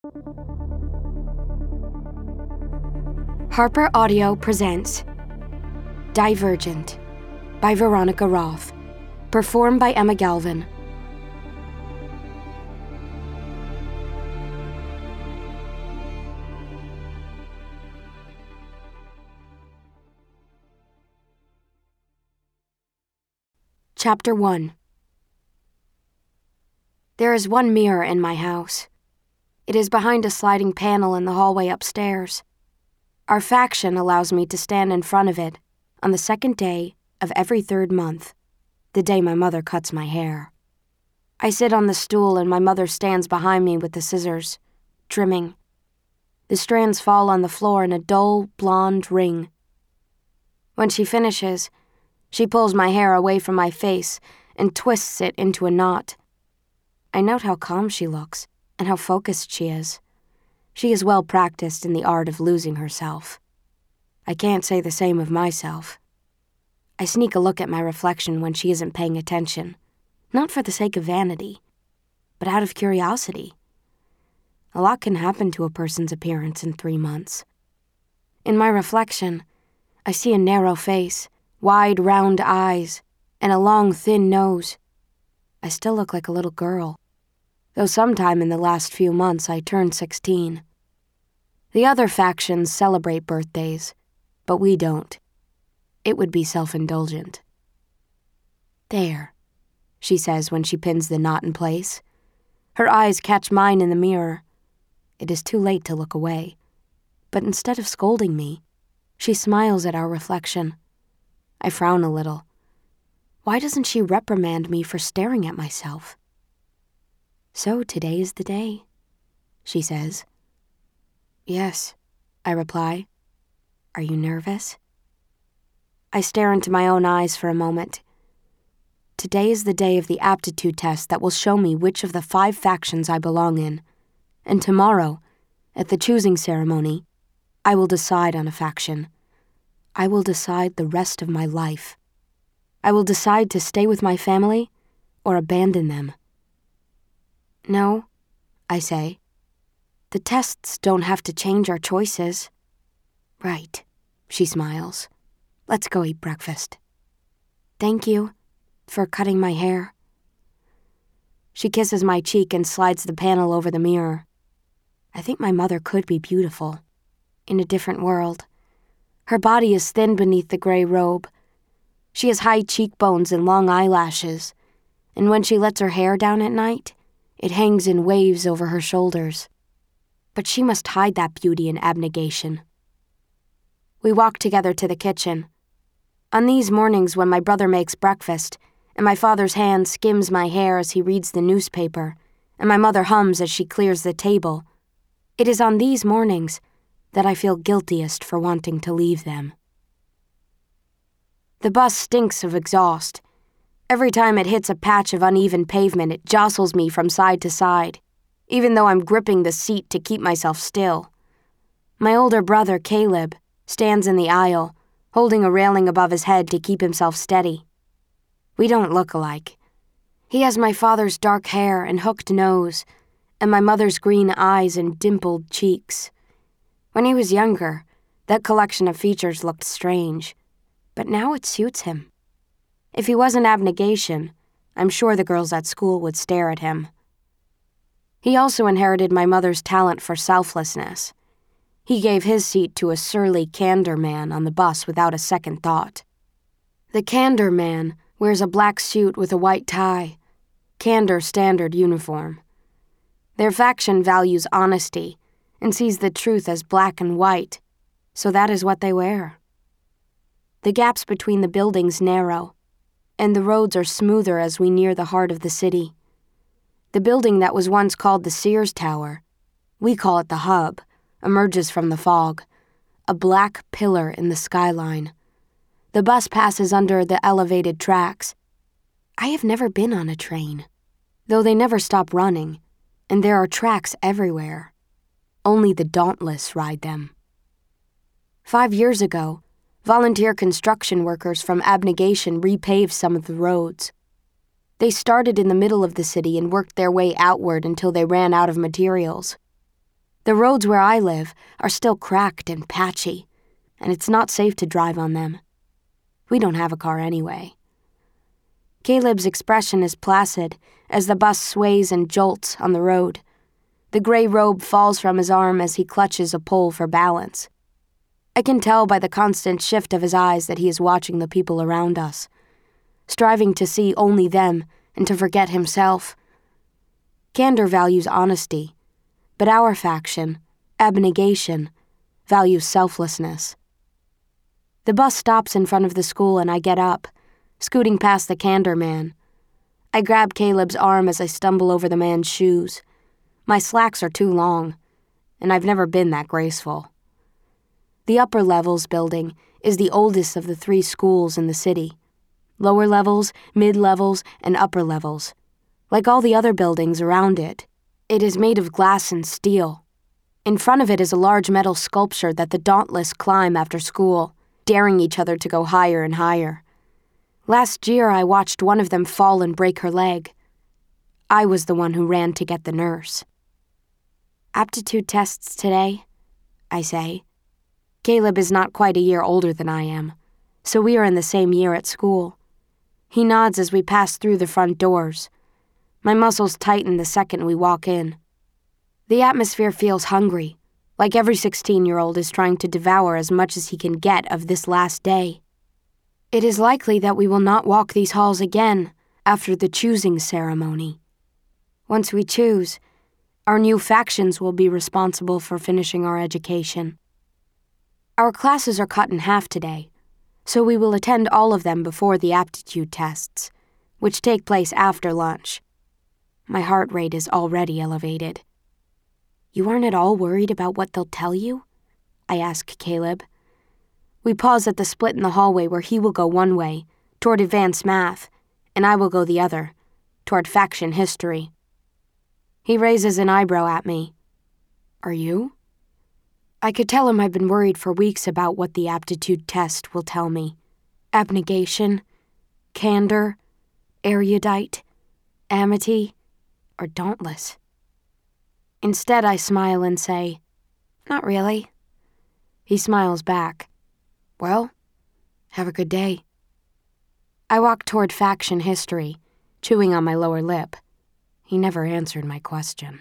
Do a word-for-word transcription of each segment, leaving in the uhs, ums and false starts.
Harper Audio presents Divergent by Veronica Roth, performed by Emma Galvin. Chapter one. There is one mirror in my house. It is behind a sliding panel in the hallway upstairs. Our faction allows me to stand in front of it on the second day of every third month, the day my mother cuts my hair. I sit on the stool and my mother stands behind me with the scissors, trimming. The strands fall on the floor in a dull, blonde ring. When she finishes, she pulls my hair away from my face and twists it into a knot. I note how calm she looks and how focused she is. She is well practiced in the art of losing herself. I can't say the same of myself. I sneak a look at my reflection when she isn't paying attention, not for the sake of vanity, but out of curiosity. A lot can happen to a person's appearance in three months. In my reflection, I see a narrow face, wide, round eyes, and a long, thin nose. I still look like a little girl, though sometime in the last few months I turned sixteen. The other factions celebrate birthdays, but we don't. It would be self-indulgent. There, she says when she pins the knot in place. Her eyes catch mine in the mirror. It is too late to look away, but instead of scolding me, she smiles at our reflection. I frown a little. Why doesn't she reprimand me for staring at myself? So today is the day, she says. Yes, I reply. Are you nervous? I stare into my own eyes for a moment. Today is the day of the aptitude test that will show me which of the five factions I belong in. And tomorrow, at the choosing ceremony, I will decide on a faction. I will decide the rest of my life. I will decide to stay with my family or abandon them. No, I say. The tests don't have to change our choices. Right, she smiles. Let's go eat breakfast. Thank you for cutting my hair. She kisses my cheek and slides the panel over the mirror. I think my mother could be beautiful, in a different world. Her body is thin beneath the gray robe. She has high cheekbones and long eyelashes, and when she lets her hair down at night, it hangs in waves over her shoulders. But she must hide that beauty in abnegation. We walk together to the kitchen. On these mornings when my brother makes breakfast, and my father's hand skims my hair as he reads the newspaper, and my mother hums as she clears the table, it is on these mornings that I feel guiltiest for wanting to leave them. The bus stinks of exhaust. Every time it hits a patch of uneven pavement, it jostles me from side to side, even though I'm gripping the seat to keep myself still. My older brother, Caleb, stands in the aisle, holding a railing above his head to keep himself steady. We don't look alike. He has my father's dark hair and hooked nose, and my mother's green eyes and dimpled cheeks. When he was younger, that collection of features looked strange, but now it suits him. If he wasn't abnegation, I'm sure the girls at school would stare at him. He also inherited my mother's talent for selflessness. He gave his seat to a surly candor man on the bus without a second thought. The candor man wears a black suit with a white tie, candor standard uniform. Their faction values honesty and sees the truth as black and white, so that is what they wear. The gaps between the buildings narrow, and the roads are smoother as we near the heart of the city. The building that was once called the Sears Tower, we call it the Hub, emerges from the fog, a black pillar in the skyline. The bus passes under the elevated tracks. I have never been on a train, though they never stop running, and there are tracks everywhere. Only the dauntless ride them. Five years ago, volunteer construction workers from Abnegation repaved some of the roads. They started in the middle of the city and worked their way outward until they ran out of materials. The roads where I live are still cracked and patchy, and it's not safe to drive on them. We don't have a car anyway. Caleb's expression is placid as the bus sways and jolts on the road. The gray robe falls from his arm as he clutches a pole for balance. I can tell by the constant shift of his eyes that he is watching the people around us, striving to see only them and to forget himself. Candor values honesty, but our faction, abnegation, values selflessness. The bus stops in front of the school and I get up, scooting past the Candor man. I grab Caleb's arm as I stumble over the man's shoes. My slacks are too long, and I've never been that graceful. The upper levels building is the oldest of the three schools in the city. Lower levels, mid-levels, and upper levels. Like all the other buildings around it, it is made of glass and steel. In front of it is a large metal sculpture that the Dauntless climb after school, daring each other to go higher and higher. Last year, I watched one of them fall and break her leg. I was the one who ran to get the nurse. Aptitude tests today, I say. Caleb is not quite a year older than I am, so we are in the same year at school. He nods as we pass through the front doors. My muscles tighten the second we walk in. The atmosphere feels hungry, like every sixteen-year-old is trying to devour as much as he can get of this last day. It is likely that we will not walk these halls again after the choosing ceremony. Once we choose, our new factions will be responsible for finishing our education. Our classes are cut in half today, so we will attend all of them before the aptitude tests, which take place after lunch. My heart rate is already elevated. You aren't at all worried about what they'll tell you? I ask Caleb. We pause at the split in the hallway where he will go one way, toward advanced math, and I will go the other, toward faction history. He raises an eyebrow at me. Are you? I could tell him I've been worried for weeks about what the aptitude test will tell me. Abnegation, candor, erudite, amity, or dauntless. Instead, I smile and say, not really. He smiles back. Well, have a good day. I walk toward faction history, chewing on my lower lip. He never answered my question.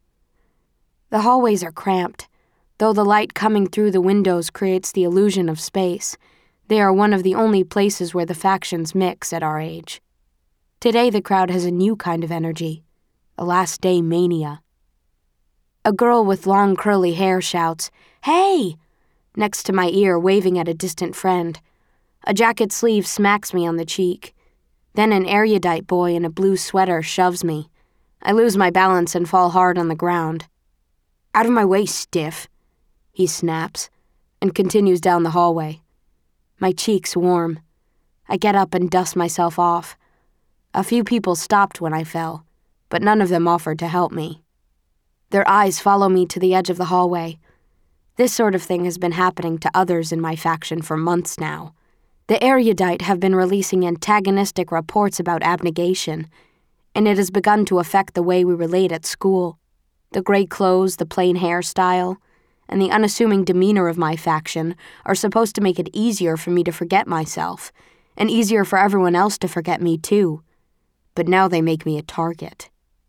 The hallways are cramped. Though the light coming through the windows creates the illusion of space, they are one of the only places where the factions mix at our age. Today the crowd has a new kind of energy, a last day mania. A girl with long curly hair shouts, "Hey!" next to my ear, waving at a distant friend. A jacket sleeve smacks me on the cheek. Then an erudite boy in a blue sweater shoves me. I lose my balance and fall hard on the ground. Out of my way, stiff, he snaps, and continues down the hallway. My cheeks warm. I get up and dust myself off. A few people stopped when I fell, but none of them offered to help me. Their eyes follow me to the edge of the hallway. This sort of thing has been happening to others in my faction for months now. The erudite have been releasing antagonistic reports about abnegation, and it has begun to affect the way we relate at school. The gray clothes, the plain hairstyle, and the unassuming demeanor of my faction are supposed to make it easier for me to forget myself, and easier for everyone else to forget me too. But now they make me a target.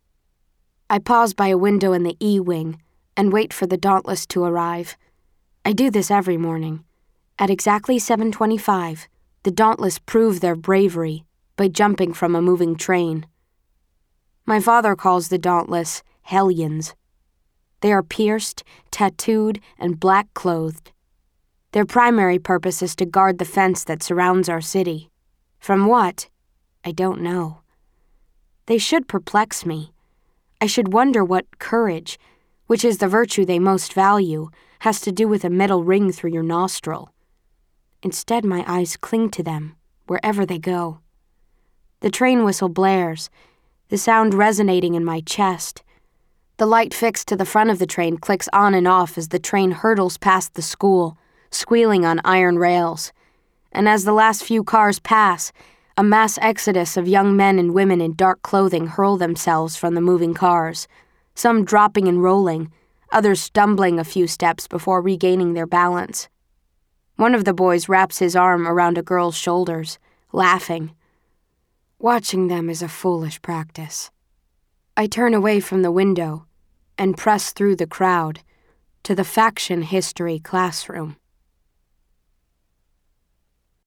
I pause by a window in the E-wing and wait for the Dauntless to arrive. I do this every morning. At exactly seven twenty-five, the Dauntless prove their bravery by jumping from a moving train. My father calls the Dauntless Hellions. They are pierced, tattooed, and black-clothed. Their primary purpose is to guard the fence that surrounds our city. From what? I don't know. They should perplex me. I should wonder what courage, which is the virtue they most value, has to do with a metal ring through your nostril. Instead, my eyes cling to them, wherever they go. The train whistle blares, the sound resonating in my chest. The light fixed to the front of the train clicks on and off as the train hurtles past the school, squealing on iron rails. And as the last few cars pass, a mass exodus of young men and women in dark clothing hurl themselves from the moving cars, some dropping and rolling, others stumbling a few steps before regaining their balance. One of the boys wraps his arm around a girl's shoulders, laughing. Watching them is a foolish practice. I turn away from the window and press through the crowd to the faction history classroom.